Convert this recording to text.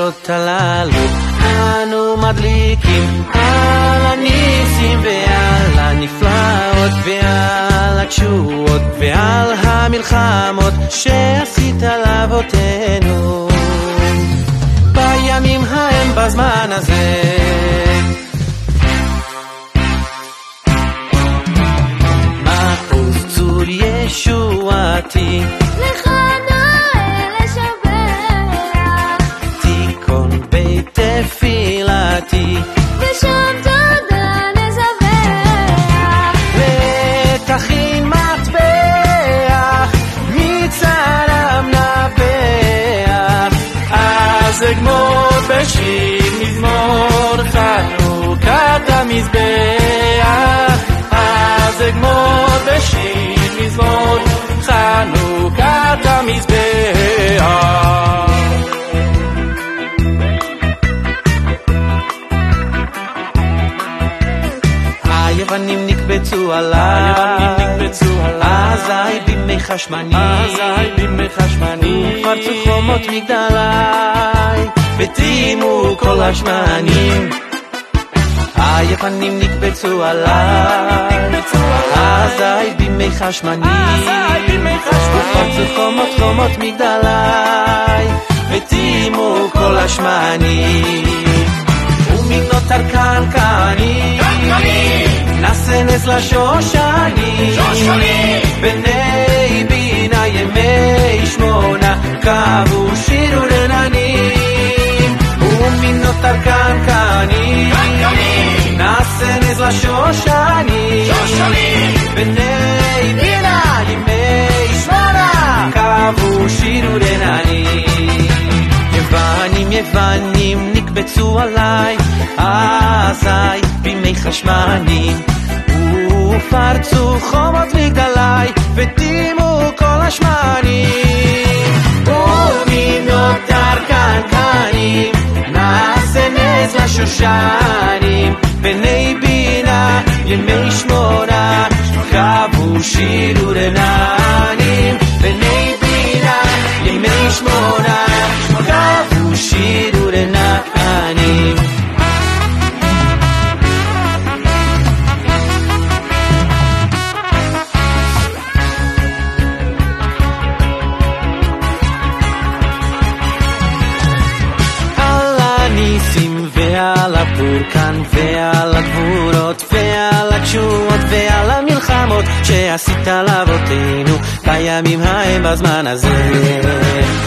הנרות הללו אנו מדליקים על הניסים ועל הנפלאות ועל התשועות ועל המלחמות שעשית לאבותינו בימים ההם בזמן הזה. מעוז צור ישועתי לך נאה לשבח, תיכון בית תפילתי ושם תודה נזבח, ותכין מטבח מצלם נבח אז אגמור בשיר מזמור חנוכת המזבח אז אגמור בשיר מזמור חנוכת המזבח. היוונים נקבצו עליי אזי בימי חשמני ופרצו חומות מגדלי ותימו כל השמנים. היוונים נקבצו עליי אזי בימי חשמני ופרצו חומות מגדלי ותימו כל השמנים. ומנות ארכן כהנים נעשה נס לשושנים בני בינה ימי שמונה קבו שיר ורננים. ומנות ארכן כהנים נעשה נס לשושנים בני בינה ימי שמונה קבו שיר ורננים. יוונים נקבצו עליי אזי בימי חשמנים ופרצו חומות מגדלי ותימו כל השמנים. ומנות ארכן כהנים נעשה נס לשושנים בני בינה ימי שמונה קבו שיר ורננים בני בינה ימי שמונה קבו שיר ורננים. על הניסים ועל הפורקן ועל הגבורות ועל התשועות ועל המלחמות שעשית לאבותינו בימים ההם בזמן הזה.